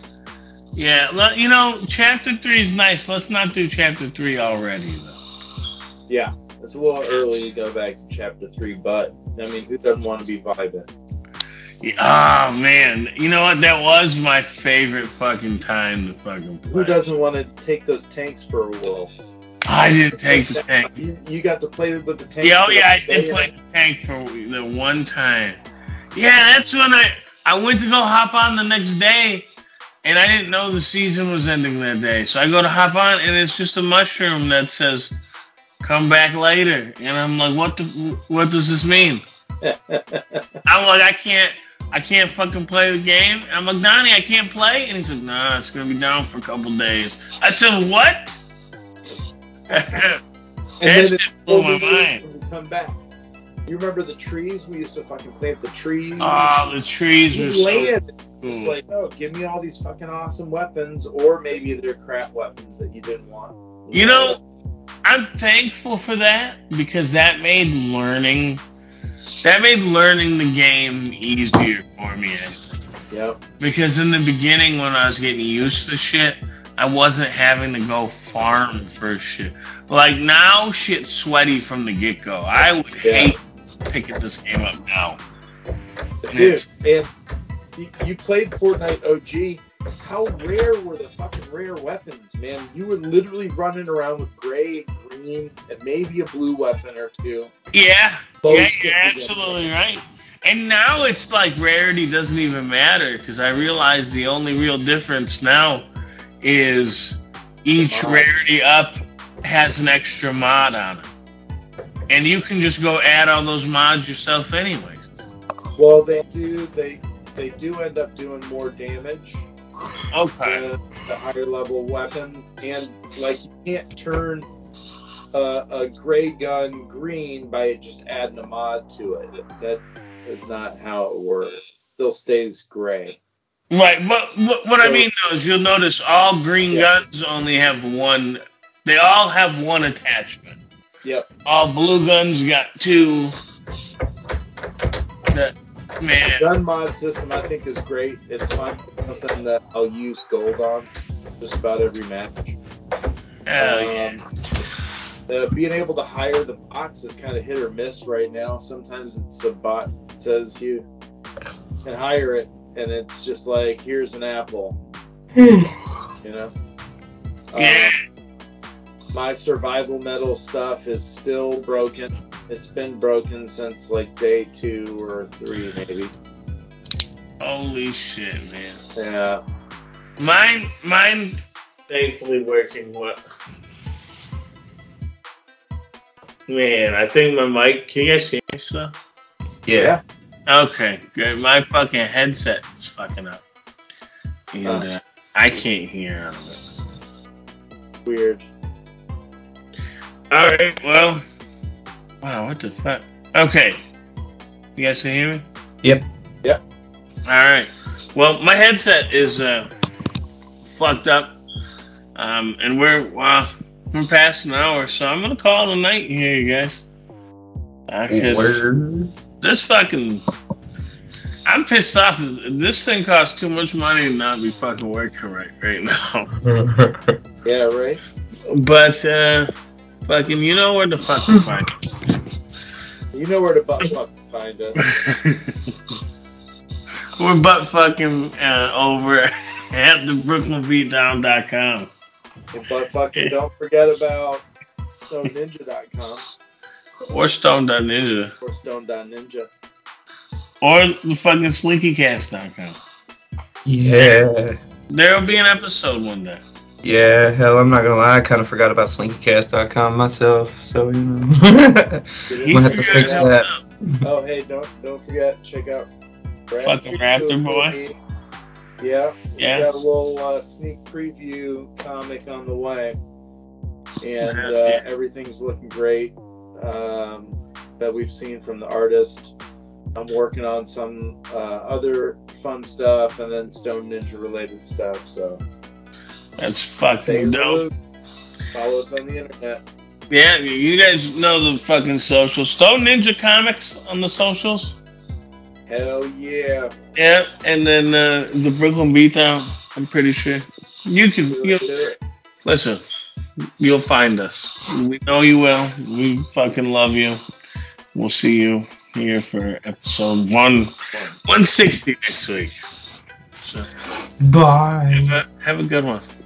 Yeah, Chapter 3 is nice. Let's not do Chapter 3 already, though. Yeah, it's a little early to go back to Chapter 3, but, I mean, who doesn't want to be vibing? Oh, man. You know what? That was my favorite fucking time to fucking play. Who doesn't want to take those tanks for a whirl? I didn't take the tank. You got to play with the tank. Yeah, I did play the tank for the one time. Yeah, that's when I went to go hop on the next day, and I didn't know the season was ending that day. So I go to hop on, and it's just a mushroom that says, "Come back later." And I'm like, what does this mean? I'm like, I can't fucking play the game. I'm like, Donnie, I can't play. And he said, nah, it's going to be down for a couple days. I said, what? And then it blew my mind. When we come back. You remember the trees? We used to fucking plant the trees. Oh, the trees were so cool. It's like, oh, give me all these fucking awesome weapons, or maybe they're crap weapons that you didn't want. You know, I'm thankful for that because that made learning the game easier for me. Yep. Because in the beginning, when I was getting used to shit, I wasn't having to go farm for shit. Like, now, shit's sweaty from the get-go. I would hate picking this game up now. Dude, and you played Fortnite OG. How rare were the fucking rare weapons, man? You were literally running around with gray, green, and maybe a blue weapon or two. Yeah, you're absolutely right. And now it's like rarity doesn't even matter because I realize the only real difference now is each Mod. rarity up has an extra mod on it. And you can just go add all those mods yourself anyways. Well, they do end up doing more damage. Okay. The higher level weapons, and like you can't turn a gray gun green by just adding a mod to it. That is not how it works. It still stays gray. Right, but what I mean though is you'll notice all green guns only have one. They all have one attachment. Yep. All blue guns got two. The gun mod system I think is great. It's something that I'll use gold on just about every match. Being able to hire the bots is kind of hit or miss right now. Sometimes it's a bot that says you can hire it, and it's just like, here's an apple. My survival medal stuff is still broken. It's been broken since like day 2 or 3 maybe. Holy shit, man. Yeah. Mine thankfully working well. Man, I think my mic. Can you guys hear me still? Yeah. Okay, good. My fucking headset is fucking up. And I can't hear out of it. Weird. Alright, well. Wow, what the fuck? Okay. You guys can hear me? Yep. Alright. Well, my headset is fucked up. And we're past an hour, so I'm gonna call it a night here, you guys. Because this fucking... I'm pissed off. This thing costs too much money to not be fucking working right now. Yeah, right? But, fucking, you know where the fuck to find us. You know where to butt fucking find us. We're butt fucking over at the BrooklynBeatdown.com. And butt fucking don't forget about StoneNinja.com. Or Stone.Ninja. Or Stone.Ninja. Or the fucking SlinkyCast.com. Yeah. There'll be an episode one day. Yeah, hell, I'm not gonna lie, I kind of forgot about SlinkyCast.com myself, so, you know. I'm gonna have to fix that. Oh, hey, don't forget, check out fucking Raptor Boy. Yeah, we got a little sneak preview comic on the way. And everything's looking great that we've seen from the artist. I'm working on some other fun stuff and then Stone Ninja related stuff, so that's fucking dope. Follow us on the internet. Yeah, you guys know the fucking socials. Stone Ninja Comics on the socials. Hell yeah. Yeah, and then the Brooklyn Beatdown, I'm pretty sure. Listen, you'll find us. We know you will. We fucking love you. We'll see you here for episode 160 next week. So, bye. Have a good one.